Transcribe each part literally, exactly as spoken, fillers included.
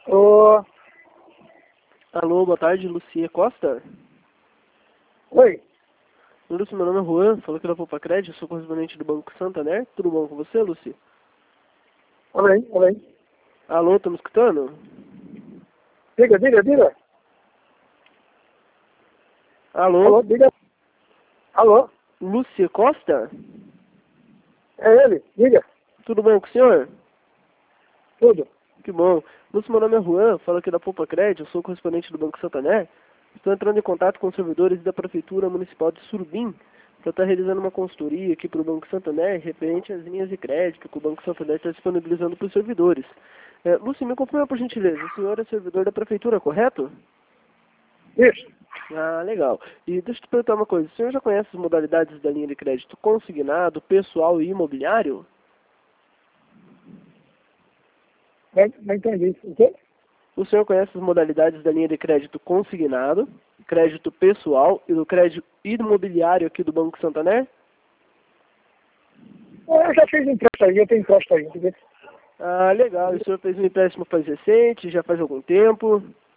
Ô, Alô, boa tarde, Lucia Costa. oi, Lúcia, meu nome é Juan, falou aqui da Poupa Crédito, sou correspondente do Banco Santander. Tudo bom com você, Lucia? olha aí, olha aí. Alô, tá me escutando? Diga, diga, diga. Alô, Alô, diga. Alô, Lúcia Costa? é ele, diga. Tudo bom com o senhor? Tudo. Que bom. Lúcia, meu nome é Juan, falo aqui da Poupa Crédito, sou correspondente do Banco Santander. Estou entrando em contato com os servidores da Prefeitura Municipal de Surubim para estar realizando uma consultoria aqui para o Banco Santander referente às linhas de crédito que o Banco Santander está disponibilizando para os servidores. É, Lúcia, me confirma por gentileza, o senhor é servidor da Prefeitura, correto? Isso. Ah, legal. E deixa eu te perguntar uma coisa, o senhor já conhece as modalidades da linha de crédito consignado, pessoal e imobiliário? Não, não entendi isso. O quê? O senhor conhece as modalidades da linha de crédito consignado, crédito pessoal e do crédito imobiliário aqui do Banco Santander? Eu já fiz empréstimo aí, eu tenho empréstimo aí, entendeu? Ah, legal. E o senhor fez um empréstimo faz recente, já faz algum tempo?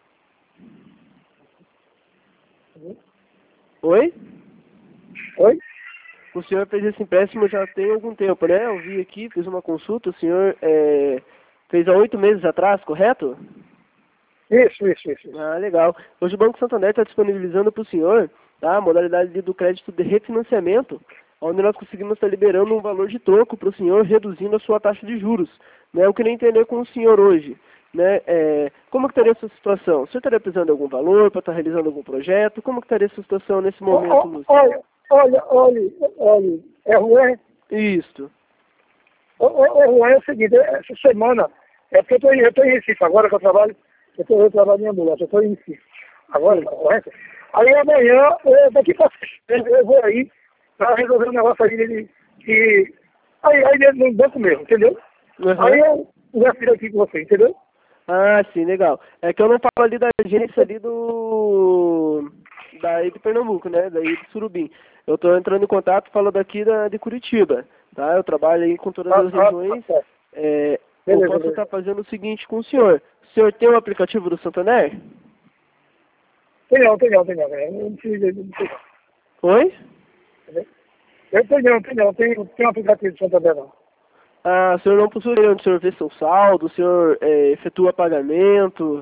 Oi? Oi? O senhor fez esse empréstimo já tem algum tempo, né? Eu vi aqui, fiz uma consulta, o senhor é, fez há oito meses atrás, correto? Isso, isso, isso. isso. Ah, legal. Hoje o Banco Santander está disponibilizando para o senhor, tá, a modalidade do crédito de refinanciamento, onde nós conseguimos estar liberando um valor de troco para o senhor, reduzindo a sua taxa de juros. Né? Eu queria entender com o senhor hoje, né, é, como que estaria essa situação? O senhor estaria precisando de algum valor para estar realizando algum projeto? Como que estaria essa situação nesse Ó, momento, ó, Lúcio? Olha, olha, olha, olha, é Juan. Isto. Ô, ô, ô, Juan, é o seguinte, essa semana, é porque eu tô, em- eu tô em Recife agora que eu trabalho, eu, tô, eu trabalho em ambulância, eu tô em Recife. Agora, Sim. correto? Aí amanhã, eu, daqui pra frente, eu vou aí pra resolver um negócio aí de, de aí, aí dentro no banco mesmo, entendeu? Aham. Aí eu já fiz aqui com você, entendeu? Ah, sim, legal. É que eu não falo ali da agência ali do... daí de Pernambuco, né? Daí de Surubim. Eu estou entrando em contato, falo daqui da, de Curitiba, tá? Eu trabalho aí com todas Ah, as ah, tá regiões. certo. É, eu Beleza, posso beleza. estar fazendo o seguinte com o senhor. O senhor tem o aplicativo do Santander? Tem não, tem não, tem não, tem não. Eu não preciso, não sei não, Oi? entendeu? Eu tenho não, tenho não, tenho, tenho um aplicativo de Santander não. Ah, o senhor não possui onde o senhor vê seu saldo, o senhor é, efetua pagamento.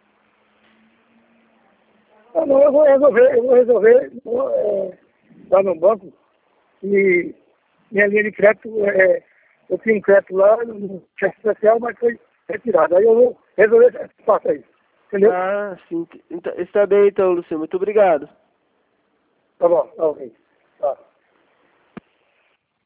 Ah, não, eu vou resolver, eu vou resolver vou, é, lá no banco e minha linha de crédito, é, eu tinha um crédito lá, no cheque especial, mas foi retirado. Aí eu vou resolver essa parte aí, entendeu? Ah, sim. Então, está bem então, Luciano. Muito obrigado. Tá bom, tá ok. Tá.